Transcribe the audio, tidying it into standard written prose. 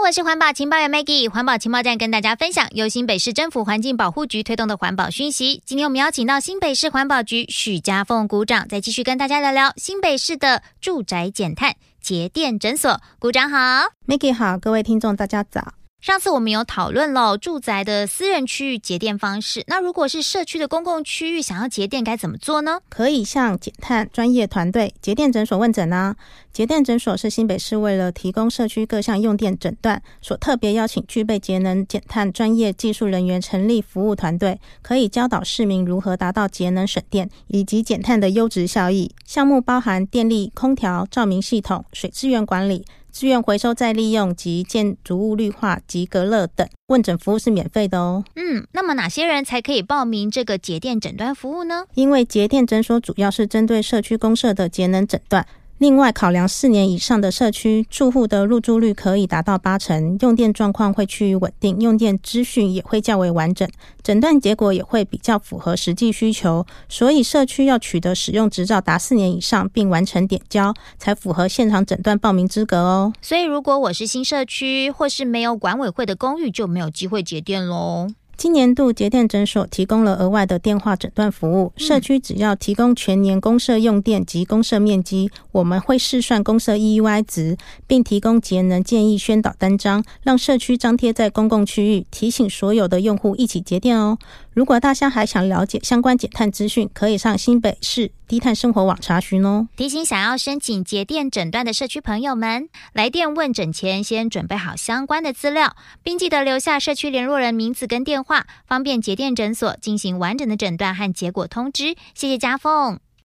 我是环保情报员 Maggie， 环保情报站跟大家分享由新北市政府环境保护局推动的环保讯息。今天我们邀请到新北市环保局许家凤股长，再继续跟大家聊聊新北市的住宅减碳节电诊所。股长好。 Maggie 好，各位听众大家早。 上次我们有讨论了住宅的私人区域节电方式，那如果是社区的公共区域想要节电该怎么做呢？ 可以向减碳专业团队节电诊所问诊啊。节电诊所是新北市为了提供社区各项用电诊断所特别邀请具备节能减碳专业技术人员成立服务团队，可以教导市民如何达到节能省电以及减碳的优质效益。项目包含电力、空调、照明系统、水资源管理、资源回收再利用及建筑物绿化及隔热等。问诊服务是免费的哦。 那么哪些人才可以报名这个节电诊断服务呢？ 因为节电诊所主要是针对社区公设的节能诊断，另外考量4年以上的社区住户的入住率可以达到80%，用电状况会趋于稳定，用电资讯也会较为完整，诊断结果也会比较符合实际需求，所以社区要取得使用执照达4年以上并完成点交，才符合现场诊断报名资格哦。 所以如果我是新社区或是没有管委会的公寓，就没有机会节电咯。 今年度节电诊所提供了额外的电话诊断服务，社区只要提供全年公设用电及公设面积，我们会试算公设 EUI 值，并提供节能建议宣导单张，让社区张贴在公共区域，提醒所有的用户一起节电哦。如果大家还想了解相关减碳资讯，可以上新北市低碳生活网查询哦。 提醒想要申请节电诊断的社区朋友们，来电问诊前先准备好相关的资料，并记得留下社区联络人名字跟电话，方便节电诊所进行完整的诊断和结果通知。谢谢家凤。